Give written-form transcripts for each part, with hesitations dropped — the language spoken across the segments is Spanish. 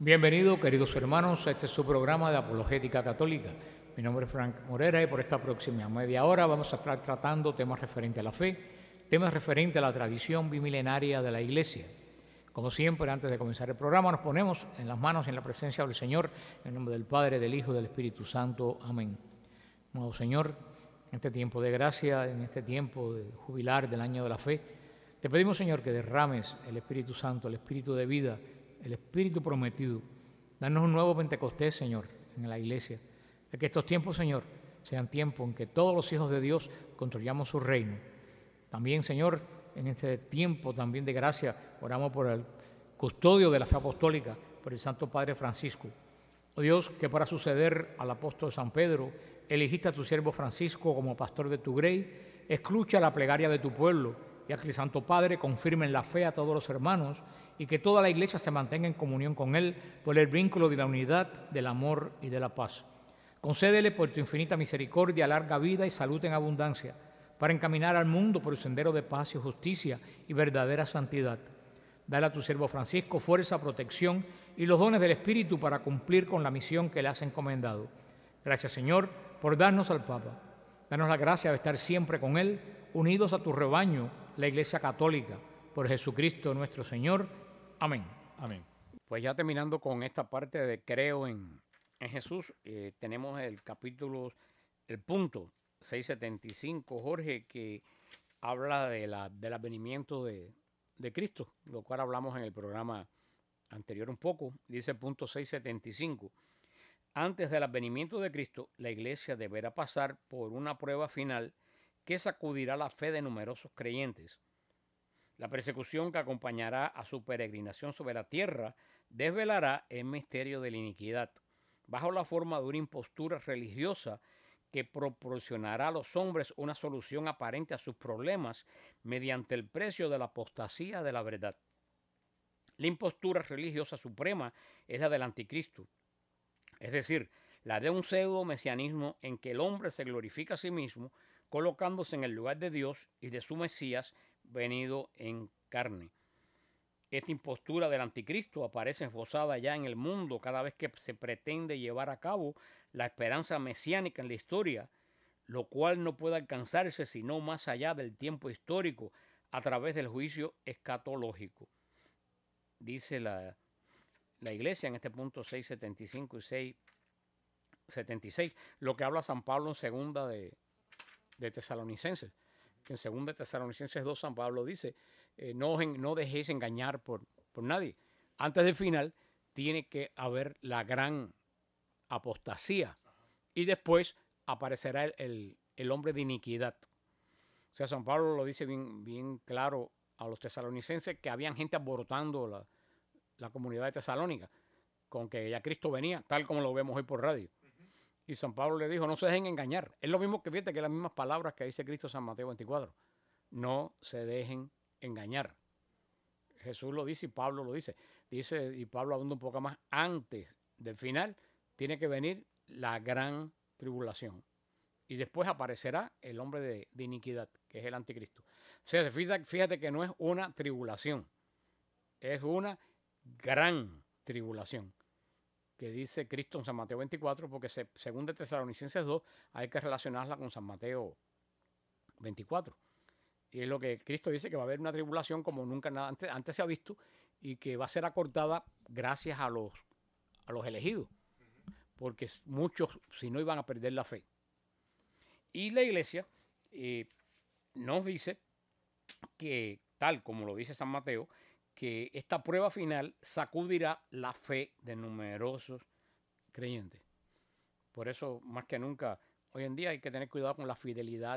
Bienvenidos, queridos hermanos, a este es su programa de Apologética Católica. Mi nombre es Frank Morera y por esta próxima media hora vamos a estar tratando temas referentes a la fe, temas referentes a la tradición bimilenaria de la Iglesia. Como siempre, antes de comenzar el programa, nos ponemos en las manos y en la presencia del Señor, en nombre del Padre, del Hijo y del Espíritu Santo. Amén. Amado Señor, en este tiempo de gracia, en este tiempo de jubilar del año de la fe, te pedimos, Señor, que derrames el Espíritu Santo, el Espíritu de vida, el Espíritu prometido. Danos un nuevo Pentecostés, Señor, en la Iglesia. De que estos tiempos, Señor, sean tiempos en que todos los hijos de Dios construyamos su reino. También, Señor, en este tiempo también de gracia, oramos por el custodio de la fe apostólica, por el Santo Padre Francisco. Oh Dios, que para suceder al apóstol San Pedro, elegiste a tu siervo Francisco como pastor de tu grey, escucha la plegaria de tu pueblo, y a que el Santo Padre confirme en la fe a todos los hermanos, y que toda la Iglesia se mantenga en comunión con Él por el vínculo de la unidad, del amor y de la paz. Concédele por tu infinita misericordia larga vida y salud en abundancia, para encaminar al mundo por el sendero de paz y justicia y verdadera santidad. Dale a tu siervo Francisco fuerza, protección y los dones del Espíritu para cumplir con la misión que le has encomendado. Gracias, Señor, por darnos al Papa. Danos la gracia de estar siempre con Él, unidos a tu rebaño, la Iglesia Católica, por Jesucristo nuestro Señor. Amén. Amén. Pues ya terminando con esta parte de creo en Jesús, tenemos el capítulo, el punto 675, Jorge, que habla del advenimiento de Cristo, lo cual hablamos en el programa anterior un poco. Dice el punto 675. Antes del advenimiento de Cristo, la Iglesia deberá pasar por una prueba final que sacudirá la fe de numerosos creyentes. La persecución que acompañará a su peregrinación sobre la tierra desvelará el misterio de la iniquidad, bajo la forma de una impostura religiosa que proporcionará a los hombres una solución aparente a sus problemas mediante el precio de la apostasía de la verdad. La impostura religiosa suprema es la del anticristo, es decir, la de un pseudo-mesianismo en que el hombre se glorifica a sí mismo, colocándose en el lugar de Dios y de su Mesías venido en carne. Esta impostura del anticristo aparece esbozada ya en el mundo cada vez que se pretende llevar a cabo la esperanza mesiánica en la historia, lo cual no puede alcanzarse sino más allá del tiempo histórico a través del juicio escatológico. Dice la Iglesia en este punto 675 y 676, lo que habla San Pablo en segunda de Tesalonicenses. Que en segunda de Tesalonicenses 2 San Pablo dice, no dejéis engañar por nadie. Antes del final tiene que haber la gran apostasía y después aparecerá el hombre de iniquidad. O sea, San Pablo lo dice bien claro a los tesalonicenses, que habían gente abortando la comunidad de Tesalónica, con que ya Cristo venía, tal como lo vemos hoy por radio. Y San Pablo le dijo, no se dejen engañar. Es lo mismo que fíjate que las mismas palabras que dice Cristo en San Mateo 24. No se dejen engañar. Jesús lo dice y Pablo lo dice. Dice, y Pablo abunda un poco más, antes del final tiene que venir la gran tribulación. Y después aparecerá el hombre de iniquidad, que es el anticristo. O sea, fíjate que no es una tribulación, es una gran tribulación, que dice Cristo en San Mateo 24, porque según de Tesalonicenses 2 hay que relacionarla con San Mateo 24. Y es lo que Cristo dice, que va a haber una tribulación como nunca antes se ha visto, y que va a ser acortada gracias a los elegidos, porque muchos si no iban a perder la fe. Y la Iglesia nos dice que, tal como lo dice San Mateo, que esta prueba final sacudirá la fe de numerosos creyentes. Por eso, más que nunca, hoy en día hay que tener cuidado con la fidelidad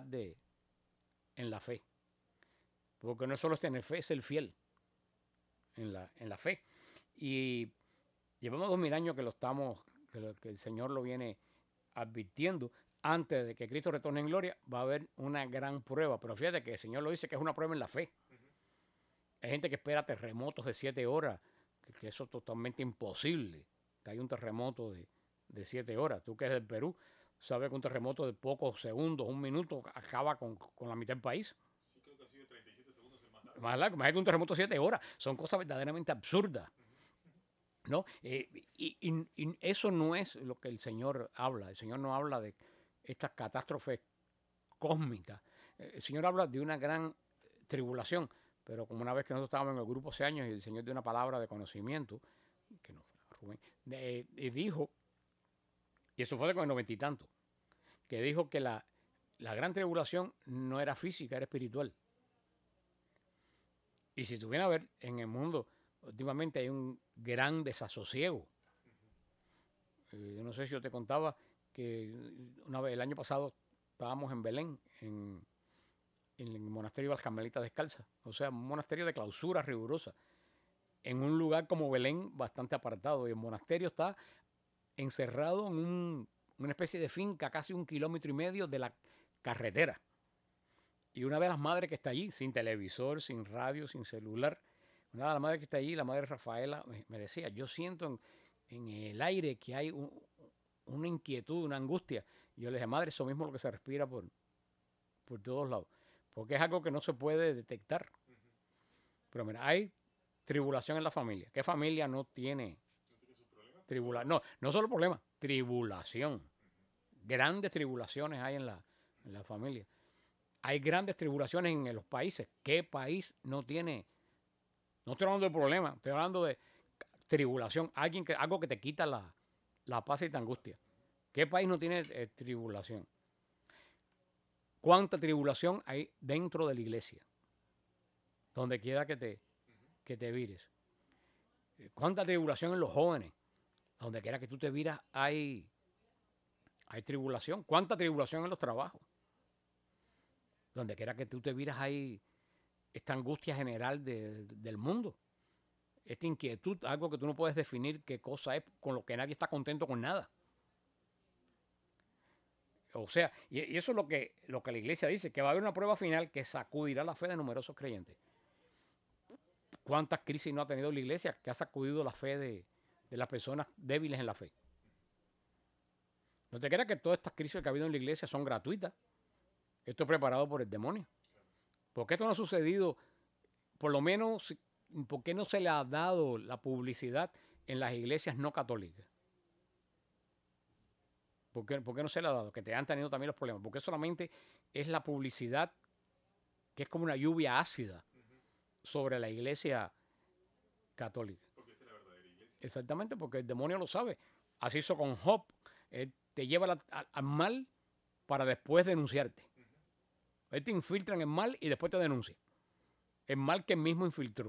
en la fe. Porque no solo es tener fe, es el fiel en la fe. Y llevamos 2000 años que el Señor lo viene advirtiendo. Antes de que Cristo retorne en gloria, va a haber una gran prueba. Pero fíjate que el Señor lo dice que es una prueba en la fe. Hay gente que espera terremotos de 7 horas, que eso es totalmente imposible, que hay un terremoto de 7 horas. Tú que eres del Perú, sabes que un terremoto de pocos segundos, un minuto, acaba con la mitad del país. Sí, creo que ha sido 37 segundos el más largo. Más largo, imagínate un terremoto de 7 horas. Son cosas verdaderamente absurdas. ¿no? Y eso no es lo que el Señor habla. El Señor no habla de estas catástrofes cósmicas. El Señor habla de una gran tribulación, pero como una vez que nosotros estábamos en el grupo hace años y el Señor dio una palabra de conocimiento, que no fue Rubén, dijo, y eso fue de con el 90 y tanto, que dijo que la gran tribulación no era física, era espiritual. Y si tú vienes a ver, en el mundo últimamente hay un gran desasosiego. Yo no sé si yo te contaba que una vez, el año pasado, estábamos en Belén, en el monasterio de las Carmelitas Descalzas. O sea, un monasterio de clausura rigurosa. En un lugar como Belén, bastante apartado. Y el monasterio está encerrado en una especie de finca, casi 1,5 kilómetros de la carretera. Y una de las madres que está allí, sin televisor, sin radio, sin celular, una de las madres que está allí, la madre Rafaela, me decía, yo siento en el aire que hay una inquietud, una angustia. Y yo le dije, madre, eso mismo es lo que se respira por todos lados. Porque es algo que no se puede detectar. Pero mira, hay tribulación en la familia. ¿Qué familia no tiene tribulación? No, no solo problema, tribulación. Grandes tribulaciones hay en la familia. Hay grandes tribulaciones en los países. ¿Qué país no tiene? No estoy hablando de problema, estoy hablando de tribulación. Algo que te quita la paz y la angustia. ¿Qué país no tiene tribulación? ¿Cuánta tribulación hay dentro de la iglesia? Donde quiera que te vires. ¿Cuánta tribulación en los jóvenes? Donde quiera que tú te viras hay tribulación. ¿Cuánta tribulación en los trabajos? Donde quiera que tú te viras hay esta angustia general del mundo. Esta inquietud, algo que tú no puedes definir qué cosa es, con lo que nadie está contento con nada. O sea, y eso es lo que la iglesia dice, que va a haber una prueba final que sacudirá la fe de numerosos creyentes. ¿Cuántas crisis no ha tenido la iglesia que ha sacudido la fe de las personas débiles en la fe? No te creas que todas estas crisis que ha habido en la iglesia son gratuitas. Esto es preparado por el demonio. ¿Por qué esto no ha sucedido? Por lo menos, ¿por qué no se le ha dado la publicidad en las iglesias no católicas? ¿Por qué no se le ha dado? Que te han tenido también los problemas. Porque solamente es la publicidad que es como una lluvia ácida sobre la iglesia católica. Porque esta es la verdadera iglesia. Exactamente, porque el demonio lo sabe. Así hizo con Job. Él te lleva al mal para después denunciarte. Él te infiltra en el mal y después te denuncia. El mal que él mismo infiltró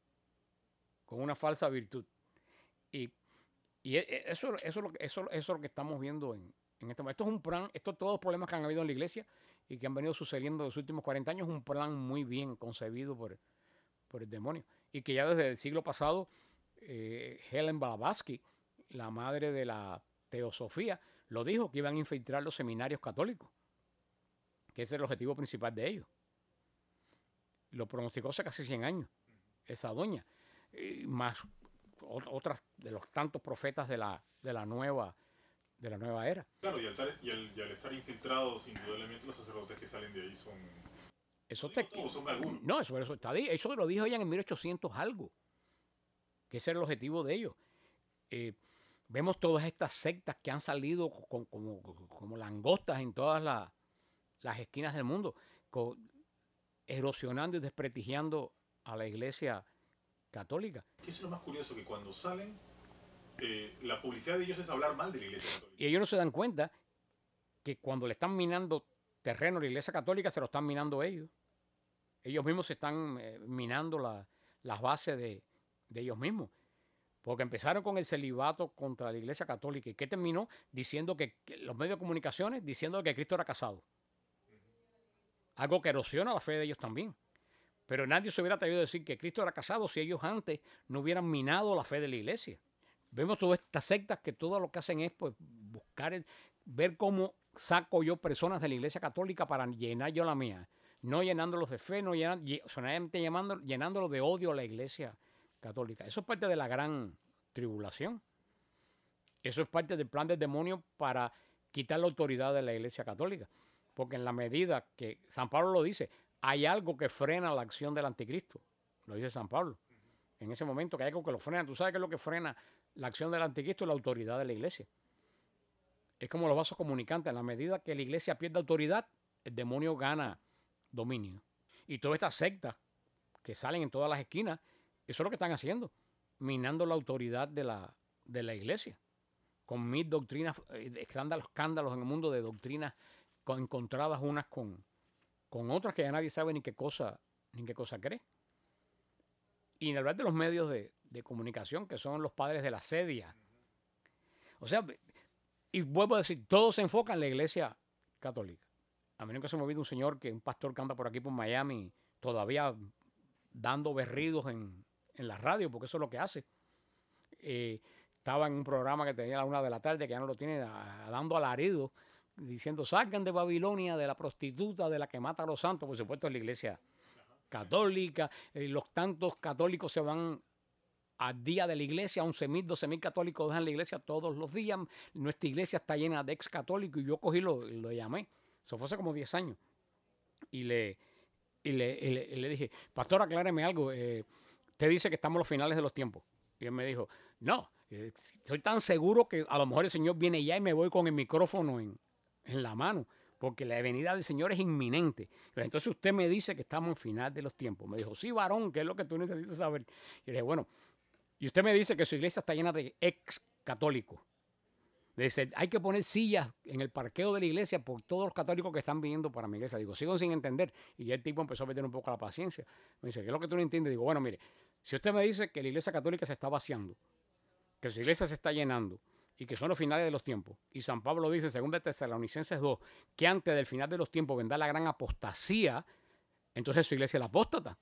con una falsa virtud. Y eso es lo que estamos viendo en este momento. Esto es un plan, todos los problemas que han habido en la iglesia y que han venido sucediendo en los últimos 40 años, es un plan muy bien concebido por el demonio. Y que ya desde el siglo pasado, Helen Blavatsky, la madre de la teosofía, lo dijo, que iban a infiltrar los seminarios católicos, que ese es el objetivo principal de ellos. Lo pronosticó hace casi 100 años, esa doña. Más otras de los tantos profetas de la nueva era. Claro, y al estar infiltrados, indudablemente los sacerdotes que salen de ahí son... Eso no digo todos, son algunos. No, eso está ahí. Eso lo dijo ella en 1800 algo. Que ese era el objetivo de ellos. Vemos todas estas sectas que han salido como langostas en todas las esquinas del mundo, erosionando y desprestigiando a la iglesia católica. ¿Qué es lo más curioso? Que cuando salen, la publicidad de ellos es hablar mal de la iglesia católica. Y ellos no se dan cuenta que cuando le están minando terreno a la iglesia católica, se lo están minando ellos. Ellos mismos se están minando las bases de ellos mismos. Porque empezaron con el celibato contra la iglesia católica. ¿Y qué terminó? Diciendo que los medios de comunicaciones, diciendo que Cristo era casado. Algo que erosiona la fe de ellos también. Pero nadie se hubiera atrevido a decir que Cristo era casado si ellos antes no hubieran minado la fe de la iglesia. Vemos todas estas sectas que todo lo que hacen es pues, buscar, ver cómo saco yo personas de la iglesia católica para llenar yo la mía. No llenándolos de fe, solamente llenándolos de odio a la iglesia católica. Eso es parte de la gran tribulación. Eso es parte del plan del demonio para quitar la autoridad de la iglesia católica. Porque en la medida que San Pablo lo dice, hay algo que frena la acción del anticristo. Lo dice San Pablo. en ese momento, que hay algo que lo frena. ¿Tú sabes qué es lo que frena la acción del anticristo? La autoridad de la iglesia. Es como los vasos comunicantes. En la medida que la iglesia pierde autoridad, el demonio gana dominio. Y todas estas sectas que salen en todas las esquinas, eso es lo que están haciendo, minando la autoridad de la iglesia, con mil doctrinas, escándalos en el mundo de doctrinas encontradas unas con otras que ya nadie sabe ni qué cosa cree. Y en hablar de los medios de comunicación, que son los padres de la sedia. O sea, y vuelvo a decir, todo se enfoca en la iglesia católica. A mí nunca se me olvida un pastor que anda por aquí por Miami, todavía dando berridos en la radio, porque eso es lo que hace. Estaba en un programa que tenía a la 1 de la tarde, que ya no lo tiene, dando alaridos, diciendo, salgan de Babilonia, de la prostituta, de la que mata a los santos. Por supuesto, es la iglesia católica. Los tantos católicos se van al día de la iglesia, 11.000, 12.000 católicos dejan la iglesia todos los días. Nuestra iglesia está llena de ex católicos, y yo cogí lo llamé. Eso fue hace como 10 años. Y le dije, pastor, acláreme algo. Usted dice que estamos a los finales de los tiempos. Y él me dijo, no, estoy tan seguro que a lo mejor el Señor viene ya y me voy con el micrófono en la mano, porque la venida del Señor es inminente. Entonces usted me dice que estamos al final de los tiempos. Me dijo, sí, varón, ¿qué es lo que tú necesitas saber? Y le dije, bueno, y usted me dice que su iglesia está llena de ex católicos. Dice, hay que poner sillas en el parqueo de la iglesia por todos los católicos que están viniendo para mi iglesia. Digo, sigo sin entender. Y ya el tipo empezó a perder un poco la paciencia. Me dice, ¿qué es lo que tú no entiendes? Digo, bueno, mire, si usted me dice que la iglesia católica se está vaciando, que su iglesia se está llenando y que son los finales de los tiempos, y San Pablo dice, según de Tesalonicenses 2, que antes del final de los tiempos vendrá la gran apostasía, entonces su iglesia es la apóstata.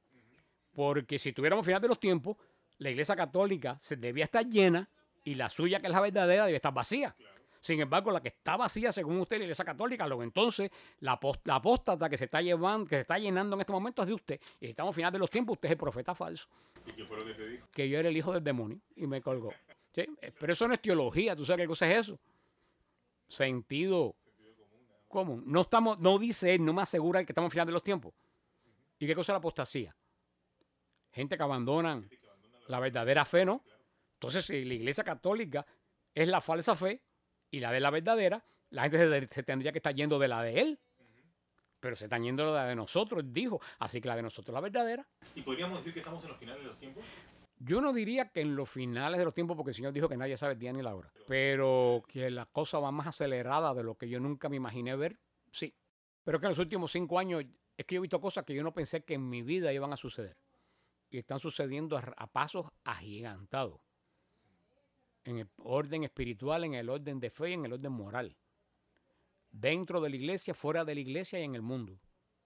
Porque si tuviéramos final de los tiempos, la iglesia católica se debía estar llena y la suya, que es la verdadera, debe estar vacía. Claro. Sin embargo, la que está vacía, según usted, la iglesia católica, luego entonces la apóstata que se está llenando en este momento es de usted. Y si estamos al final de los tiempos, usted es el profeta falso. ¿Y qué fue lo que te dijo? Que yo era el hijo del demonio y me colgó. ¿Sí? Pero eso no es teología, ¿tú sabes qué cosa es eso? Sentido común. No dice él, no me asegura el que estamos al final de los tiempos. ¿Y qué cosa es la apostasía? Gente que abandonan la verdadera fe, ¿no? Entonces, si la iglesia católica es la falsa fe y la de la verdadera, la gente se tendría que estar yendo de la de él. Pero se están yendo de la de nosotros, dijo. Así que la de nosotros es la verdadera. ¿Y podríamos decir que estamos en los finales de los tiempos? Yo no diría que en los finales de los tiempos, porque el Señor dijo que nadie sabe el día ni la hora. Pero que la cosa va más acelerada de lo que yo nunca me imaginé ver, sí. Pero que en los últimos 5 años es que yo he visto cosas que yo no pensé que en mi vida iban a suceder. Y están sucediendo a pasos agigantados. En el orden espiritual, en el orden de fe y en el orden moral. Dentro de la iglesia, fuera de la iglesia y en el mundo.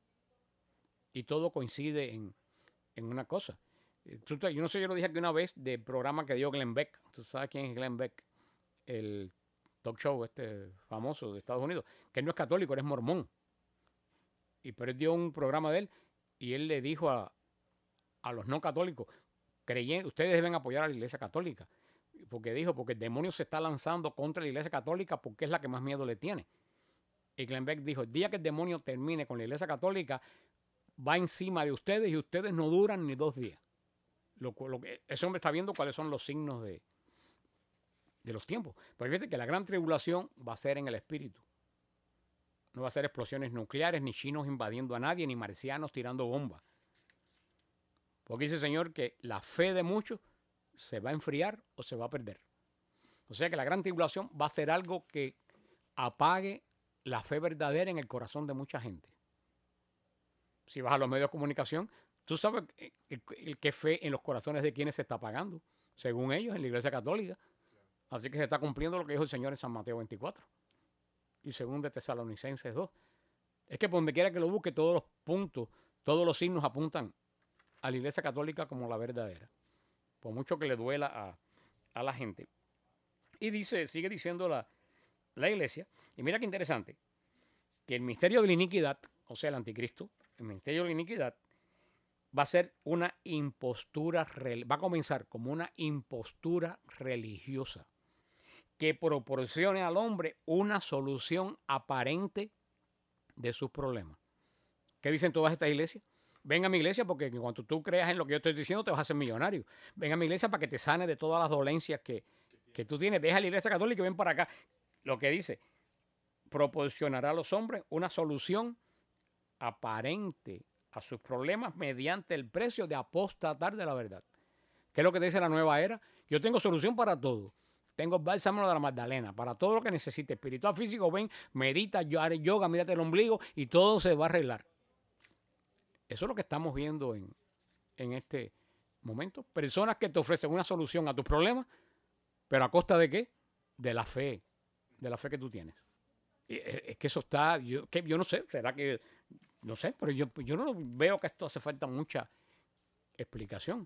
Y todo coincide en una cosa. Yo no sé, yo lo dije aquí una vez del programa que dio Glenn Beck. ¿Tú sabes quién es Glenn Beck? El talk show famoso de Estados Unidos. Que él no es católico, él es mormón. Pero él dio un programa de él y él le dijo a los no católicos, ustedes deben apoyar a la iglesia católica. Porque el demonio se está lanzando contra la iglesia católica porque es la que más miedo le tiene. Y Glenn Beck dijo, el día que el demonio termine con la iglesia católica, va encima de ustedes y ustedes no duran ni 2 días. Ese hombre está viendo cuáles son los signos de los tiempos. Pero fíjate que la gran tribulación va a ser en el espíritu. No va a ser explosiones nucleares, ni chinos invadiendo a nadie, ni marcianos tirando bombas. Porque dice el Señor que la fe de muchos se va a enfriar o se va a perder. O sea que la gran tribulación va a ser algo que apague la fe verdadera en el corazón de mucha gente. Si vas a los medios de comunicación, tú sabes qué fe en los corazones de quienes se está apagando, según ellos, en la iglesia católica. Así que se está cumpliendo lo que dijo el Señor en San Mateo 24 y según de Tesalonicenses 2. Es que por donde quiera que lo busque, todos los puntos, todos los signos apuntan a la iglesia católica como la verdadera, por mucho que le duela a la gente. Y sigue diciendo la iglesia, y mira qué interesante, que el misterio de la iniquidad, o sea, el anticristo, el misterio de la iniquidad, va a ser una impostura, va a comenzar como una impostura religiosa que proporcione al hombre una solución aparente de sus problemas. ¿Qué dicen todas estas iglesias? Ven a mi iglesia porque cuando tú creas en lo que yo estoy diciendo te vas a hacer millonario. Ven a mi iglesia para que te sane de todas las dolencias que tú tienes. Deja la iglesia católica y ven para acá. Lo que dice, proporcionará a los hombres una solución aparente a sus problemas mediante el precio de apostatar de la verdad. ¿Qué es lo que te dice la nueva era? Yo tengo solución para todo. Tengo el bálsamo de la Magdalena, para todo lo que necesites. Espiritual, físico, ven, medita, haré yoga, mírate el ombligo y todo se va a arreglar. Eso es lo que estamos viendo en este momento. Personas que te ofrecen una solución a tus problemas, pero ¿a costa de qué? De la fe que tú tienes. Es que eso está, yo no sé, será que, no sé, pero yo no veo que esto hace falta mucha explicación.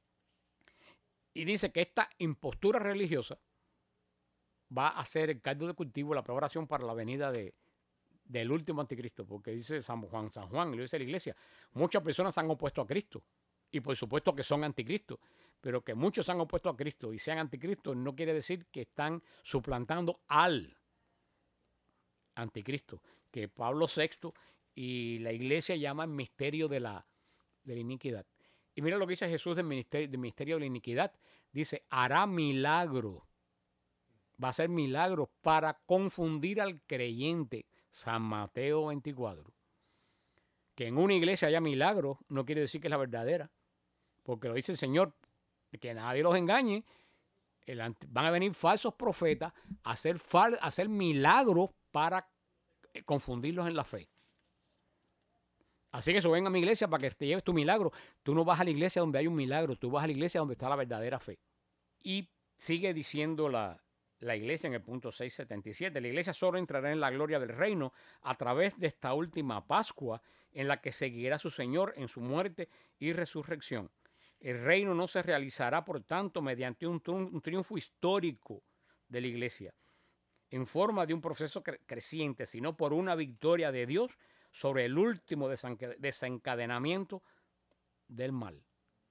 Y dice que esta impostura religiosa va a ser el caldo de cultivo, la preparación para la venida del último anticristo, porque dice San Juan, lo dice la iglesia, muchas personas se han opuesto a Cristo, y por supuesto que son anticristos, pero que muchos se han opuesto a Cristo y sean anticristos no quiere decir que están suplantando al anticristo, que Pablo VI y la iglesia llaman misterio de la iniquidad. Y mira lo que dice Jesús del misterio de la iniquidad. Dice, hará milagro. Va a hacer milagros para confundir al creyente. San Mateo 24. Que en una iglesia haya milagros no quiere decir que es la verdadera. Porque lo dice el Señor, que nadie los engañe. Van a venir falsos profetas a hacer milagros para confundirlos en la fe. Así que eso, ven a mi iglesia para que te lleves tu milagro. Tú no vas a la iglesia donde hay un milagro, tú vas a la iglesia donde está la verdadera fe. Y sigue diciendo la iglesia en el punto 677. La iglesia solo entrará en la gloria del reino a través de esta última Pascua en la que seguirá su Señor en su muerte y resurrección. El reino no se realizará, por tanto, mediante un triunfo histórico de la iglesia, en forma de un proceso creciente, sino por una victoria de Dios sobre el último desencadenamiento del mal.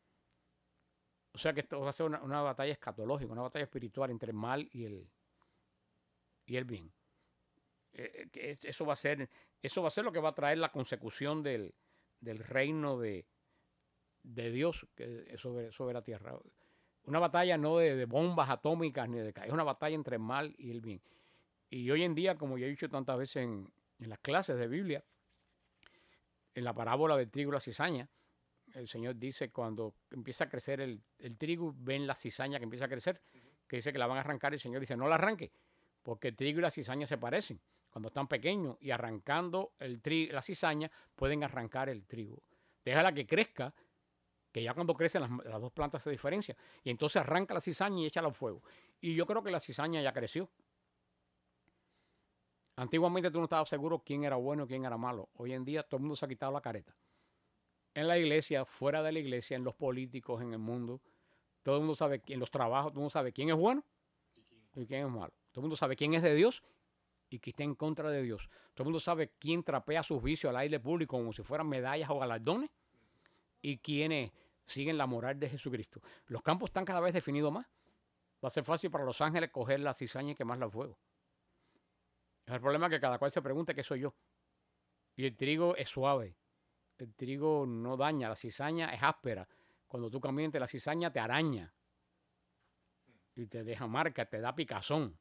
O sea que esto va a ser una batalla escatológica, una batalla espiritual entre el mal y el bien. Eso va a ser lo que va a traer la consecución del reino de Dios sobre la tierra. Una batalla no de bombas atómicas, ni es una batalla entre el mal y el bien. Y hoy en día, como ya he dicho tantas veces en las clases de Biblia, en la parábola del trigo y la cizaña, el Señor dice cuando empieza a crecer el trigo, ven la cizaña que empieza a crecer, que dice que la van a arrancar, y el Señor dice, no la arranque, porque el trigo y la cizaña se parecen. Cuando están pequeños y arrancando la cizaña, pueden arrancar el trigo. Déjala que crezca, que ya cuando crecen las dos plantas se diferencian. Y entonces arranca la cizaña y échala al fuego. Y yo creo que la cizaña ya creció. Antiguamente tú no estabas seguro quién era bueno y quién era malo. Hoy en día todo el mundo se ha quitado la careta. En la iglesia, fuera de la iglesia, en los políticos, en el mundo, todo el mundo sabe, en los trabajos, todo el mundo sabe quién es bueno y quién es malo. Todo el mundo sabe quién es de Dios y quién está en contra de Dios. Todo el mundo sabe quién trapea sus vicios al aire público como si fueran medallas o galardones y quiénes siguen la moral de Jesucristo. Los campos están cada vez definidos más. Va a ser fácil para los ángeles coger la cizaña y quemarla al fuego. El problema es que cada cual se pregunta qué soy yo. Y el trigo es suave. El trigo no daña. La cizaña es áspera. Cuando tú caminas entre la cizaña te araña. Y te deja marca, te da picazón.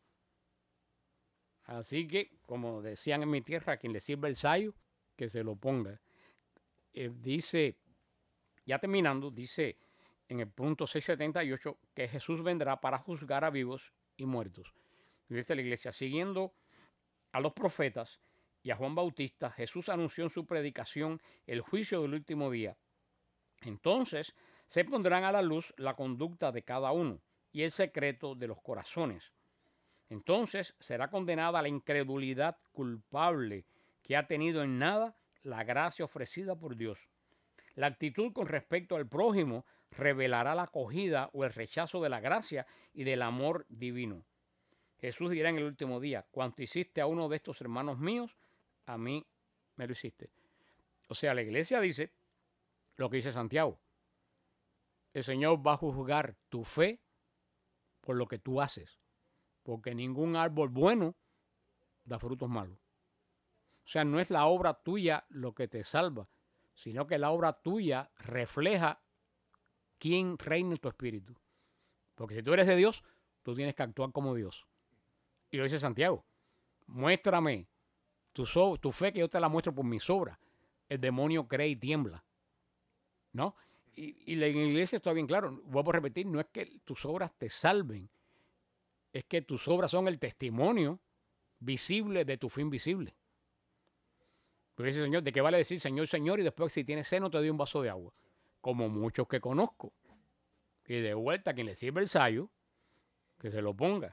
Así que, como decían en mi tierra, a quien le sirva el sayo, que se lo ponga. Dice, ya terminando, dice en el punto 678 que Jesús vendrá para juzgar a vivos y muertos. Dice la iglesia, siguiendo a los profetas y a Juan Bautista, Jesús anunció en su predicación el juicio del último día. Entonces se pondrán a la luz la conducta de cada uno y el secreto de los corazones. Entonces será condenada la incredulidad culpable que ha tenido en nada la gracia ofrecida por Dios. La actitud con respecto al prójimo revelará la acogida o el rechazo de la gracia y del amor divino. Jesús dirá en el último día, cuanto hiciste a uno de estos hermanos míos, a mí me lo hiciste. O sea, la iglesia dice lo que dice Santiago. El Señor va a juzgar tu fe por lo que tú haces, porque ningún árbol bueno da frutos malos. O sea, no es la obra tuya lo que te salva, sino que la obra tuya refleja quién reina en tu espíritu. Porque si tú eres de Dios, tú tienes que actuar como Dios. Y lo dice Santiago, muéstrame tu fe, que yo te la muestro por mis obras. El demonio cree y tiembla, ¿no? Y la iglesia está bien claro, vuelvo a repetir, no es que tus obras te salven, es que tus obras son el testimonio visible de tu fin visible. Porque dice, Señor, ¿de qué vale decir Señor, Señor? Y después, si tienes sed, no te doy un vaso de agua. Como muchos que conozco. Y de vuelta, a quien le sirve el sayo, que se lo ponga.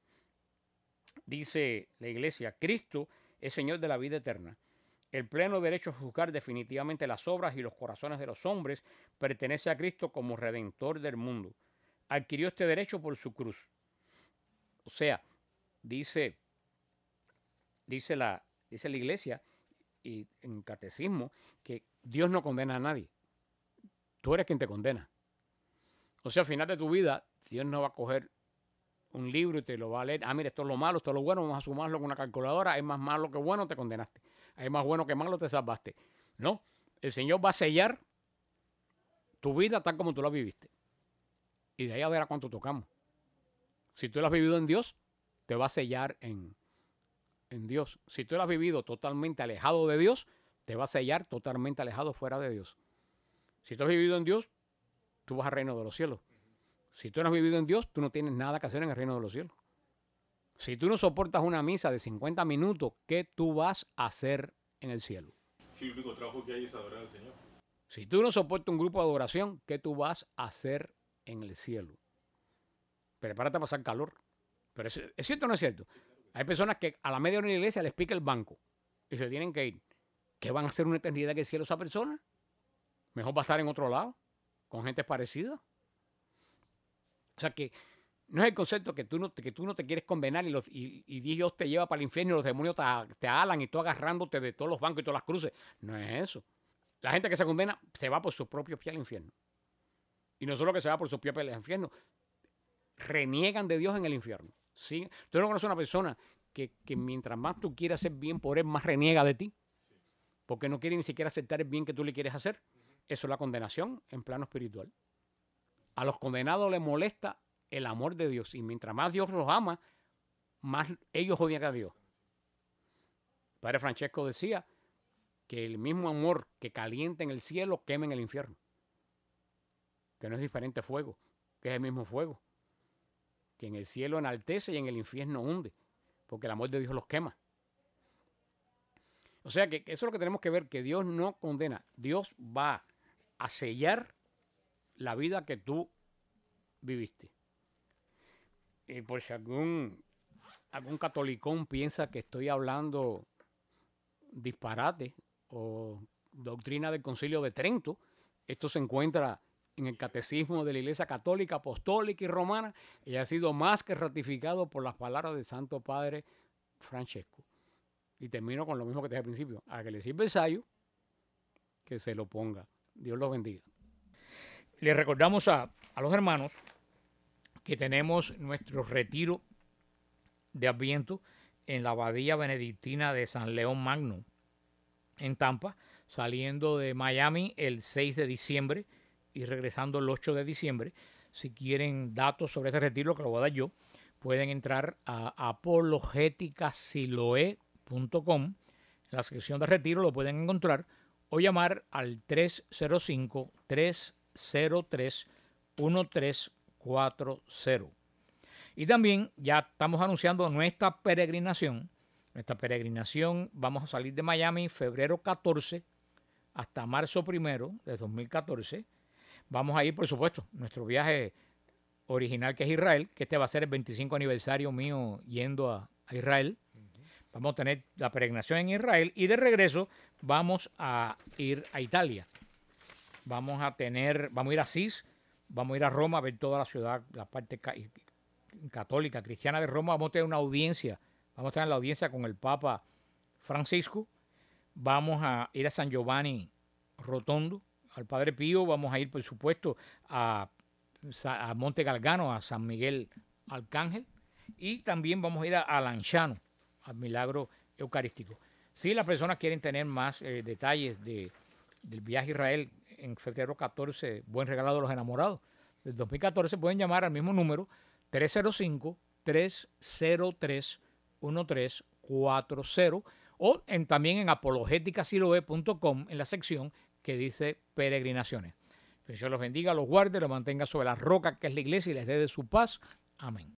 Dice la iglesia, Cristo es Señor de la vida eterna. El pleno derecho a juzgar definitivamente las obras y los corazones de los hombres pertenece a Cristo como Redentor del mundo. Adquirió este derecho por su cruz. O sea, dice la iglesia y en catecismo que Dios no condena a nadie. Tú eres quien te condena. O sea, al final de tu vida, Dios no va a coger un libro y te lo va a leer. Ah, mira, esto es lo malo, esto es lo bueno, vamos a sumarlo con una calculadora. Es más malo que bueno, te condenaste. Es más bueno que malo, te salvaste. No, el Señor va a sellar tu vida tal como tú la viviste. Y de ahí a ver a cuánto tocamos. Si tú lo has vivido en Dios, te va a sellar en Dios. Si tú lo has vivido totalmente alejado de Dios, te va a sellar totalmente alejado fuera de Dios. Si tú has vivido en Dios, tú vas al reino de los cielos. Si tú no has vivido en Dios, tú no tienes nada que hacer en el reino de los cielos. Si tú no soportas una misa de 50 minutos, ¿qué tú vas a hacer en el cielo? Si el único trabajo que hay es adorar al Señor. Si tú no soportas un grupo de adoración, ¿qué tú vas a hacer en el cielo? Prepárate a pasar calor. Pero ¿es cierto o no es cierto? Hay personas que a la media hora en la iglesia les pica el banco y se tienen que ir. ¿Qué van a hacer una eternidad en el cielo esa persona? Mejor va a estar en otro lado, con gente parecida. O sea que no es el concepto que tú no te quieres condenar y Dios te lleva para el infierno y los demonios te alan y tú agarrándote de todos los bancos y todas las cruces. No es eso. La gente que se condena se va por sus propios pies al infierno. Y no solo que se va por sus propios pies al infierno, reniegan de Dios en el infierno. ¿Sí? Tú no conoces a una persona que mientras más tú quieras hacer bien por él, más reniega de ti. Porque no quiere ni siquiera aceptar el bien que tú le quieres hacer. Eso es la condenación en plano espiritual. A los condenados les molesta el amor de Dios. Y mientras más Dios los ama, más ellos odian a Dios. El padre Francesco decía que el mismo amor que calienta en el cielo quema en el infierno. Que no es diferente fuego, que es el mismo fuego. Que en el cielo enaltece y en el infierno hunde. Porque el amor de Dios los quema. O sea que eso es lo que tenemos que ver, que Dios no condena. Dios va a sellar la vida que tú viviste. Y por si algún catolicón piensa que estoy hablando disparate o doctrina del Concilio de Trento, esto se encuentra en el Catecismo de la Iglesia Católica, Apostólica y Romana y ha sido más que ratificado por las palabras del Santo Padre Francesco. Y termino con lo mismo que te dije al principio. A que le sirve el sayo, que se lo ponga. Dios los bendiga. Le recordamos a los hermanos que tenemos nuestro retiro de Adviento en la Abadía Benedictina de San León Magno, en Tampa, saliendo de Miami el 6 de diciembre y regresando el 8 de diciembre. Si quieren datos sobre ese retiro, que lo voy a dar yo, pueden entrar a apologeticasiloe.com. En la sección de retiro lo pueden encontrar o llamar al 305-303-1340. Y también ya estamos anunciando nuestra peregrinación. Nuestra peregrinación, vamos a salir de Miami febrero 14 hasta marzo 1 de 2014. Vamos a ir, por supuesto, nuestro viaje original, que es Israel, que este va a ser el 25 aniversario mío yendo a Israel. Vamos a tener la peregrinación en Israel y de regreso vamos a ir a Italia. Vamos a ir a Asís, vamos a ir a Roma a ver toda la ciudad, la parte católica, cristiana de Roma. Vamos a tener una audiencia, vamos a tener la audiencia con el Papa Francisco. Vamos a ir a San Giovanni Rotondo, al Padre Pío. Vamos a ir, por supuesto, a Monte Galgano, a San Miguel Arcángel. Y también vamos a ir a Lanciano, al Milagro Eucarístico. Si las personas quieren tener más detalles de del viaje a Israel en febrero 14, Buen Regalo de los Enamorados, del 2014, pueden llamar al mismo número 305-303-1340 o también en apologéticasiloe.com en la sección que dice peregrinaciones. Que Dios los bendiga, los guarde, los mantenga sobre la roca que es la iglesia y les dé de su paz. Amén.